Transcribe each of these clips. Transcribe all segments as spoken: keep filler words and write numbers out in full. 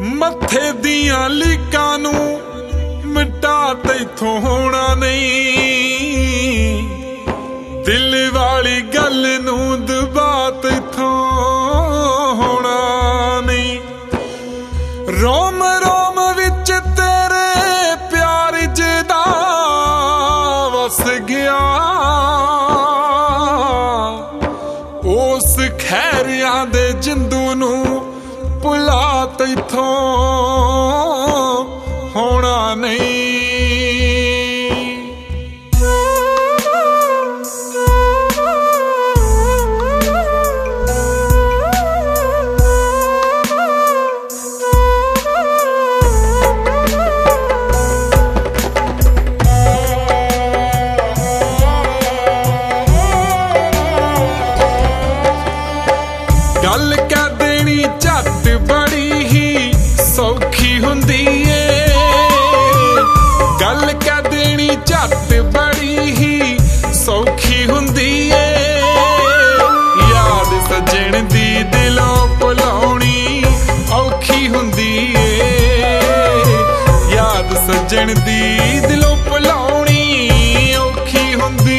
मत्थे दियां लीकां नूं मिटा तैथों होना नहीं, दिल वाली गल नूं दबा तैथों होना नहीं। रोम रोम विच तेरे प्यार जदा वस गया, उस खैरिया दे जिंदू नूं भुला तैथों होना नहीं। गल कह देनी झट बड़ी ही सौखी हुंदी है, गल कह देनी झट बड़ी ही सौखी हुंदी है। याद सजण दी दिलों भुलाउणी औखी हुंदी है, याद सजण दी दिलों भुलाउणी औखी हुंदी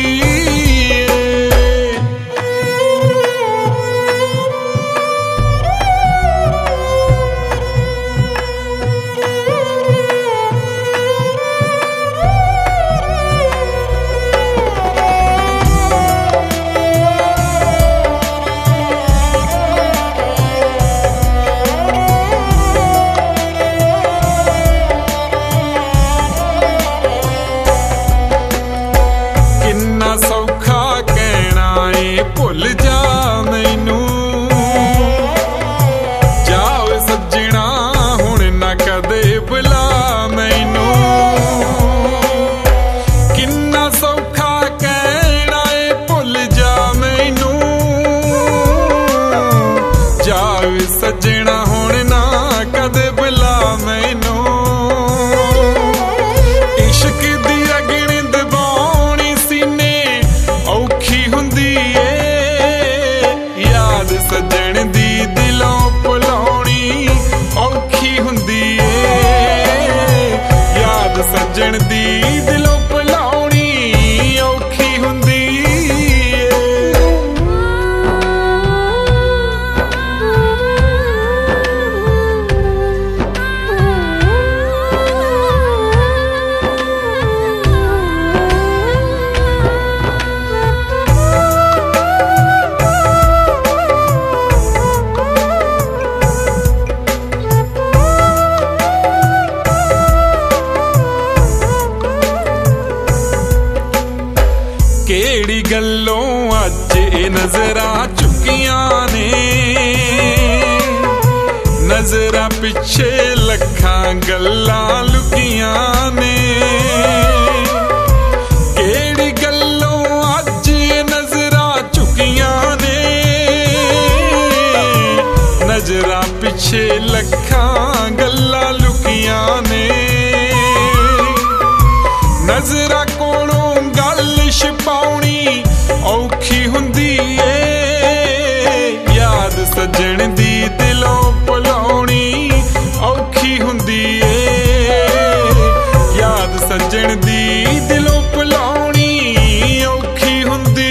सौखा कहना ए भुल जा मैनू, जाओ सजना हुण ना कदे बुला मैनू। किन्ना सौखा कहना ए भुल जा मैनू, जाओ सजना हुण ना कदे बुला मैनू। इश्क दी अगनी दबाउणी सीने औखी हुंदी ए, याद सजण दी दिलों भुलाउणी औखी हुंदी ए, याद सजण दी दिलों भुलाउणी औखी हुंदी केड़ी गल्लों अज ए नजरां चुकियां ने, नजरां पिछे लखां गल्लां लुकियां ने। केड़ी गल्लों अज ए नजरां चुकियां ने, नजरां पिछे लखां गल्लां लुकियां ने। नजरां कोलों गल छुपाउणी औखी हुंदी ए, याद सजण दी दिलों भुलाउणी औखी हुंदी ए, याद सजण दी दिलों भुलाउणी औखी हुंदी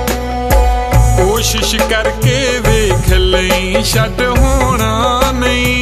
कोशिश करके वेख लई छड्ड होना नहीं,